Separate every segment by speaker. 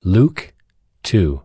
Speaker 1: Luke 2.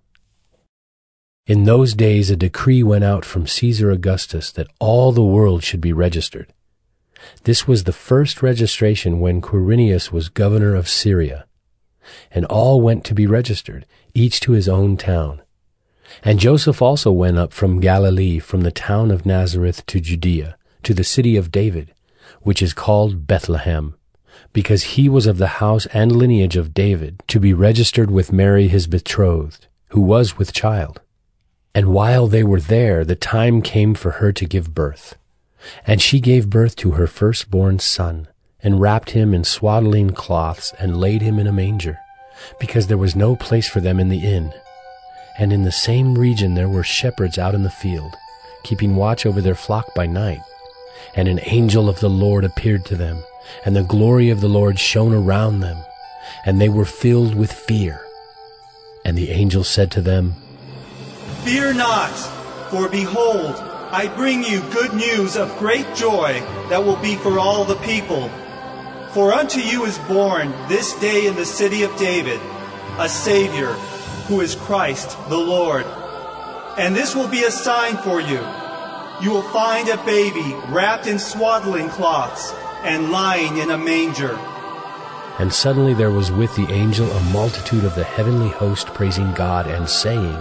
Speaker 1: In those days a decree went out from Caesar Augustus that all the world should be registered. This was the first registration when Quirinius was governor of Syria. And all went to be registered, each to his own town. And Joseph also went up from Galilee, from the town of Nazareth to Judea, to the city of David, which is called Bethlehem, because he was of the house and lineage of David, to be registered with Mary his betrothed, who was with child. And while they were there, the time came for her to give birth. And she gave birth to her firstborn son, and wrapped him in swaddling cloths, and laid him in a manger, because there was no place for them in the inn. And in the same region there were shepherds out in the field, keeping watch over their flock by night. And an angel of the Lord appeared to them, and the glory of the Lord shone around them, and they were filled with fear. And the angel said to them,
Speaker 2: "Fear not, for behold, I bring you good news of great joy that will be for all the people. For unto you is born this day in the city of David a Savior, who is Christ the Lord. And this will be a sign for you. You will find a baby wrapped in swaddling cloths and lying in a manger."
Speaker 1: And suddenly there was with the angel a multitude of the heavenly host praising God and saying,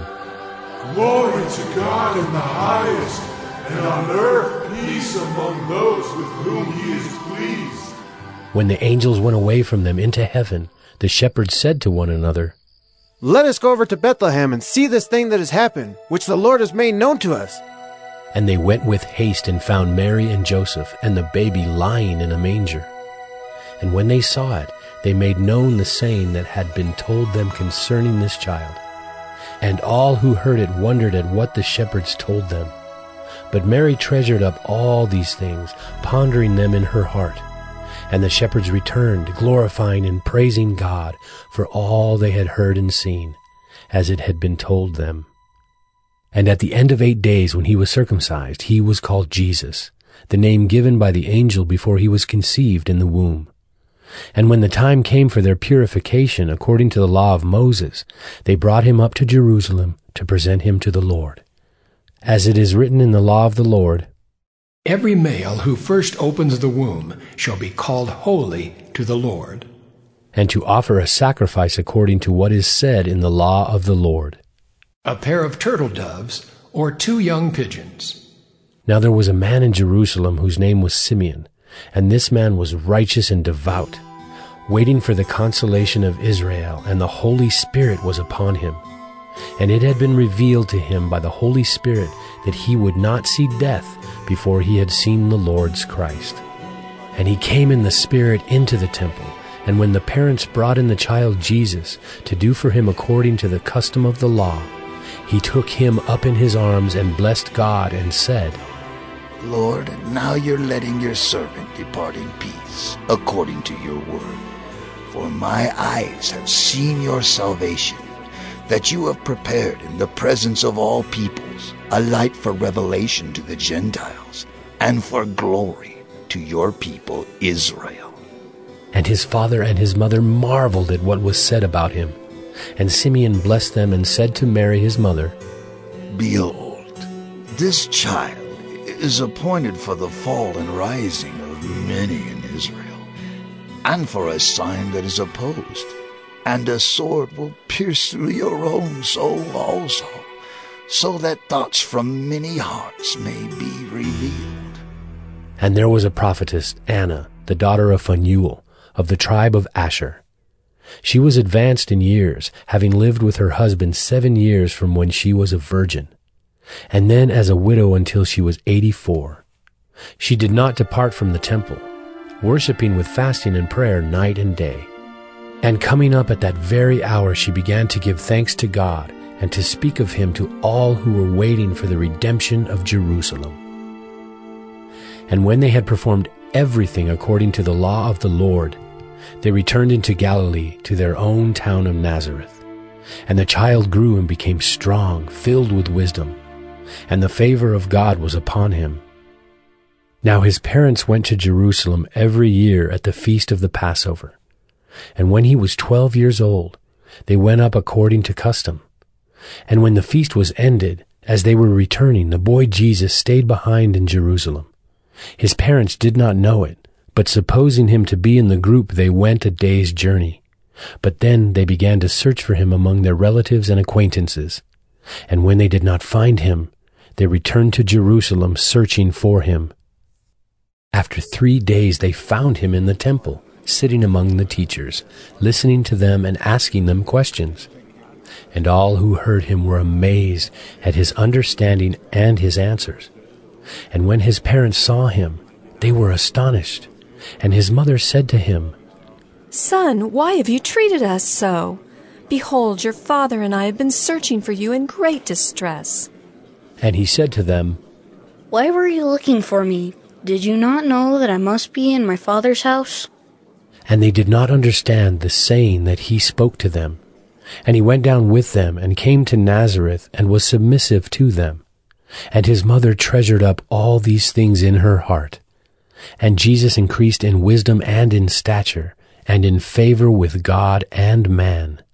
Speaker 3: "Glory to God in the highest, and on earth peace among those with whom he is pleased."
Speaker 1: When the angels went away from them into heaven, the shepherds said to one another,
Speaker 4: "Let us go over to Bethlehem and see this thing that has happened, which the Lord has made known to us."
Speaker 1: And they went with haste and found Mary and Joseph and the baby lying in a manger. And when they saw it, they made known the saying that had been told them concerning this child. And all who heard it wondered at what the shepherds told them. But Mary treasured up all these things, pondering them in her heart. And the shepherds returned, glorifying and praising God for all they had heard and seen, as it had been told them. And at the end of 8 days, when he was circumcised, he was called Jesus, the name given by the angel before he was conceived in the womb. And when the time came for their purification according to the law of Moses, they brought him up to Jerusalem to present him to the Lord. As it is written in the law of the Lord,
Speaker 5: "Every male who first opens the womb shall be called holy to the Lord."
Speaker 1: And to offer a sacrifice according to what is said in the law of the Lord,
Speaker 5: "A pair of turtle doves or 2 young pigeons."
Speaker 1: Now there was a man in Jerusalem whose name was Simeon, and this man was righteous and devout, waiting for the consolation of Israel, and the Holy Spirit was upon him. And it had been revealed to him by the Holy Spirit that he would not see death before he had seen the Lord's Christ. And he came in the Spirit into the temple, and when the parents brought in the child Jesus to do for him according to the custom of the law, he took him up in his arms and blessed God and said,
Speaker 6: "Lord, now you're letting your servant depart in peace, according to your word. For my eyes have seen your salvation, that you have prepared in the presence of all peoples a light for revelation to the Gentiles, and for glory to your people Israel."
Speaker 1: And his father and his mother marveled at what was said about him. And Simeon blessed them and said to Mary his mother,
Speaker 6: "Behold, this child is appointed for the fall and rising of many in Israel, and for a sign that is opposed, and a sword will pierce through your own soul also, so that thoughts from many hearts may be revealed."
Speaker 1: And there was a prophetess, Anna, the daughter of Phanuel, of the tribe of Asher. She was advanced in years, having lived with her husband 7 years from when she was a virgin, and then as a widow until she was 84. She did not depart from the temple, worshiping with fasting and prayer night and day. And coming up at that very hour, she began to give thanks to God and to speak of him to all who were waiting for the redemption of Jerusalem. And when they had performed everything according to the law of the Lord, they returned into Galilee to their own town of Nazareth. And the child grew and became strong, filled with wisdom, and the favor of God was upon him. Now his parents went to Jerusalem every year at the feast of the Passover. And when he was 12 years old, They went up according to custom. And when the feast was ended, as they were returning, the boy Jesus stayed behind in Jerusalem. His parents did not know it, but supposing him to be in the group, they went a day's journey. But then they began to search for him among their relatives and acquaintances. And when they did not find him, they returned to Jerusalem searching for him. After 3 days they found him in the temple, sitting among the teachers, listening to them and asking them questions. And all who heard him were amazed at his understanding and his answers. And when his parents saw him, they were astonished. And his mother said to him,
Speaker 7: "Son, why have you treated us so? Behold, your father and I have been searching for you in great distress."
Speaker 1: And he said to them,
Speaker 8: "Why were you looking for me? Did you not know that I must be in my father's house?"
Speaker 1: And they did not understand the saying that he spoke to them. And he went down with them and came to Nazareth and was submissive to them. And his mother treasured up all these things in her heart. And Jesus increased in wisdom and in stature, and in favor with God and man.